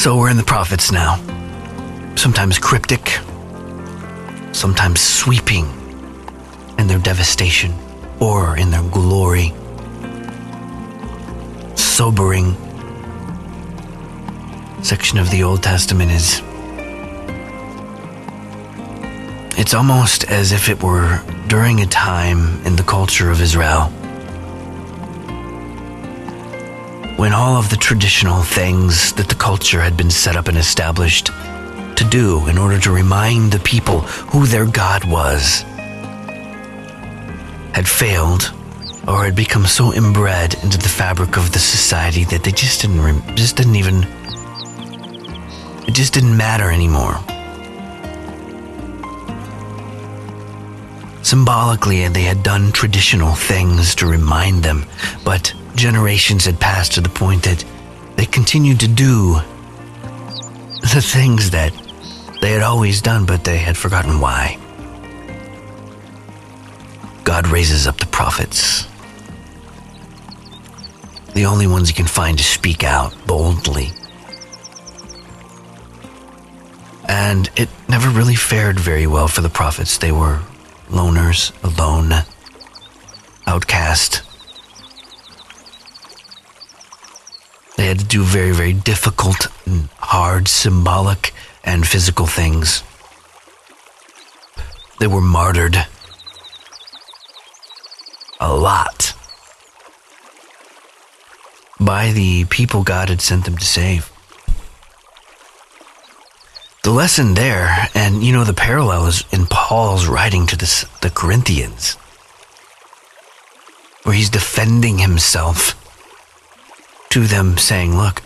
So we're in the prophets now. Sometimes cryptic, sometimes sweeping in their devastation or in their glory. Sobering section of the Old Testament is, it's almost as if it were during a time in the culture of Israel when all of the traditional things that the culture had been set up and established to do in order to remind the people who their God was had failed or had become so inbred into the fabric of the society that they just didn't matter anymore. Symbolically, they had done traditional things to remind them, but generations had passed to the point that they continued to do the things that they had always done, but they had forgotten why. God raises up the prophets, the only ones he can find to speak out boldly. And it never really fared very well for the prophets. They were loners, alone, outcast. They had to do very, very difficult and hard symbolic and physical things. They were martyred a lot by the people God had sent them to save. The lesson there, and the parallel is in Paul's writing to the Corinthians, where he's defending himself to them, saying, look,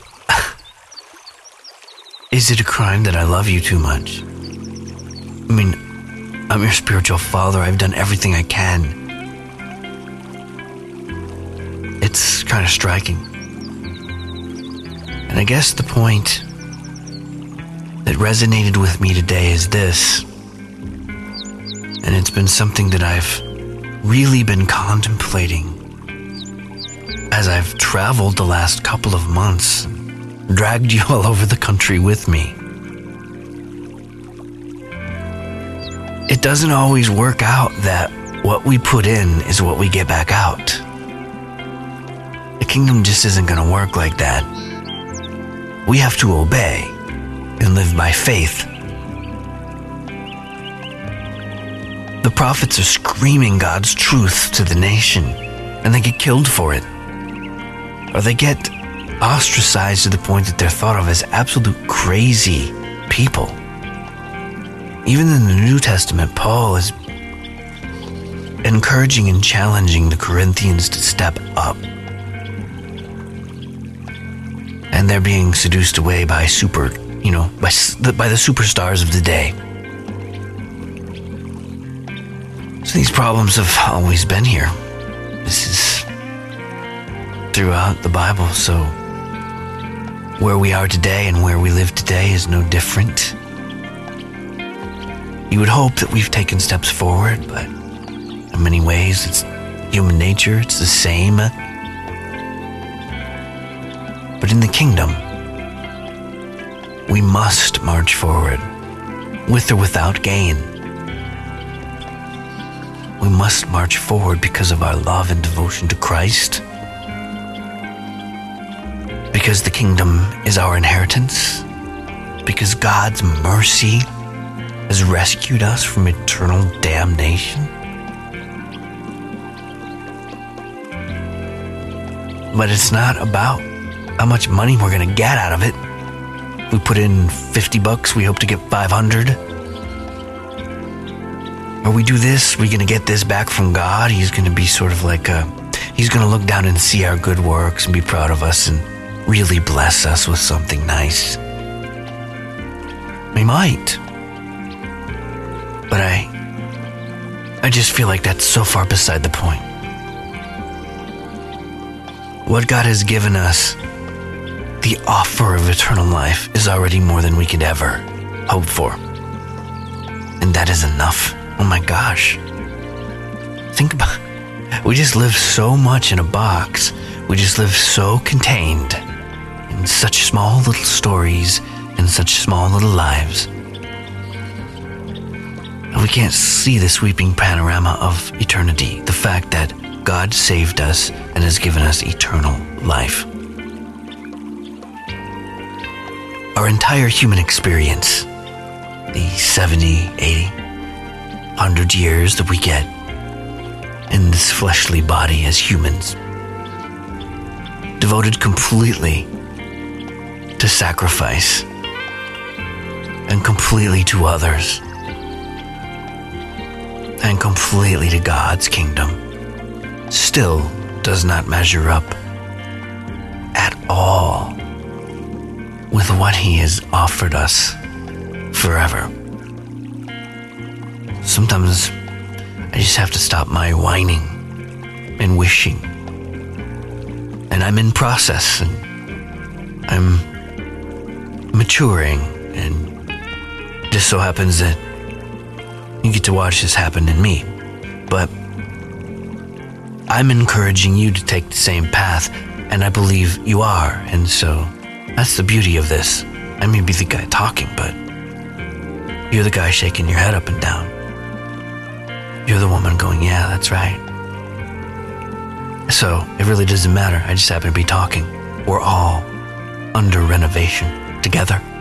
is it a crime that I love you too much? I mean, I'm your spiritual father. I've done everything I can. It's kind of striking. And I guess the point that resonated with me today is this, and it's been something that I've really been contemplating as I've traveled the last couple of months, dragged you all over the country with me. It doesn't always work out that what we put in is what we get back out. The kingdom just isn't going to work like that. We have to obey and live by faith. The prophets are screaming God's truth to the nation, and they get killed for it. Or they get ostracized to the point that they're thought of as absolute crazy people. Even in the New Testament, Paul is encouraging and challenging the Corinthians to step up. And they're being seduced away by by the superstars of the day. So these problems have always been here. This is throughout the Bible. So where we are today and where we live today is no different. You would hope that we've taken steps forward, but in many ways it's human nature. It's the same. But in the kingdom, we must march forward, with or without gain. We must march forward because of our love and devotion to Christ, because the kingdom is our inheritance, because God's mercy has rescued us from eternal damnation. But it's not about how much money we're going to get out of it. If we put in $50, we hope to get 500. Or we do this, we're going to get this back from God. He's going to be sort of like he's going to look down and see our good works and be proud of us and really bless us with something nice. We might. But I just feel like that's so far beside the point. What God has given us, the offer of eternal life, is already more than we could ever hope for. And that is enough. Oh my gosh. Think about it. We just live so much in a box. We just live so contained and in such small little stories and such small little lives. And we can't see the sweeping panorama of eternity, the fact that God saved us and has given us eternal life. Our entire human experience, the 70, 80, 100 years that we get in this fleshly body as humans, devoted completely to sacrifice and completely to others and completely to God's kingdom, still does not measure up at all with what He has offered us forever. Sometimes I just have to stop my whining and wishing. And I'm in process, and I'm maturing, and it just so happens that you get to watch this happen in me. But I'm encouraging you to take the same path, and I believe you are. And so that's the beauty of this. I may be the guy talking, but you're the guy shaking your head up and down. You're the woman going, yeah, that's right. So it really doesn't matter. I just happen to be talking. We're all under renovation together.